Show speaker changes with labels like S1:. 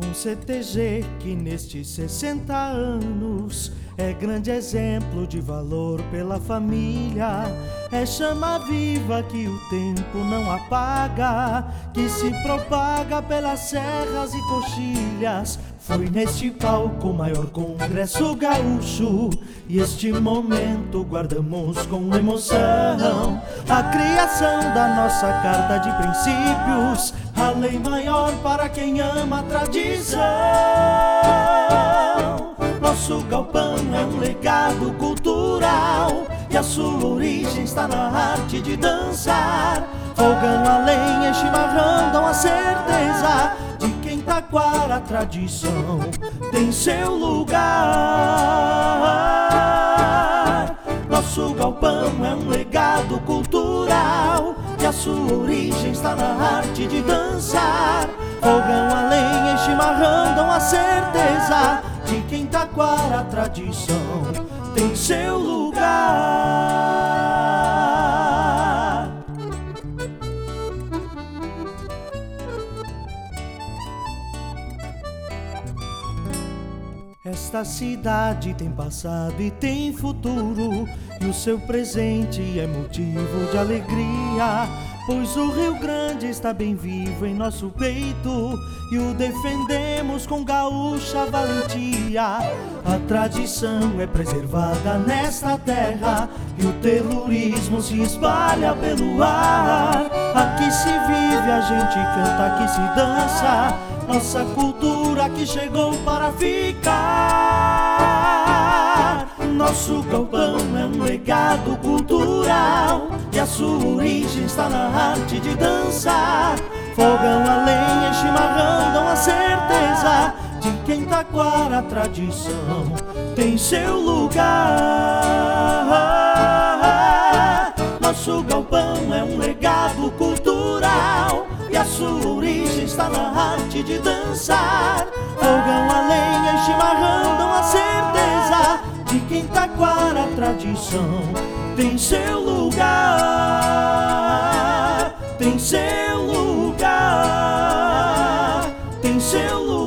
S1: Um CTG que nestes 60 anos é grande exemplo de valor pela família. É chama viva que o tempo não apaga, que se propaga pelas serras e coxilhas. Foi neste palco o maior congresso gaúcho, e este momento guardamos com emoção. A criação da nossa carta de princípios, a lei maior para quem ama a tradição. Nosso galpão é um legado cultural, e a sua origem está na arte de dançar. Fogão a lenha e chimarrão dão a certeza de que em Taquara a tradição tem seu lugar. Nosso galpão é um legado cultural, e a sua origem está na arte de dançar. Fogão a lenha e chimarrão dão a certeza de que em Taquara a tradição tem seu lugar. Esta cidade tem passado e tem futuro, e o seu presente é motivo de alegria, pois o Rio Grande está bem vivo em nosso peito, e o defendemos com gaúcha valentia. A tradição é preservada nesta terra, e o terrorismo se espalha pelo ar. Aqui se vive, a gente canta, aqui se dança, nossa cultura que chegou para ficar. Nosso galpão é um legado cultural, e a sua origem está na arte de dançar. Fogão a lenha e chimarrão dão a certeza de que em Taquara a tradição tem seu lugar. Nosso galpão é um legado cultural, e a sua origem está na arte de dançar. Fogão a lenha e chimarrão dão a certeza de que em Taquara a tradição tem seu lugar. Tem seu lugar. Tem seu lugar.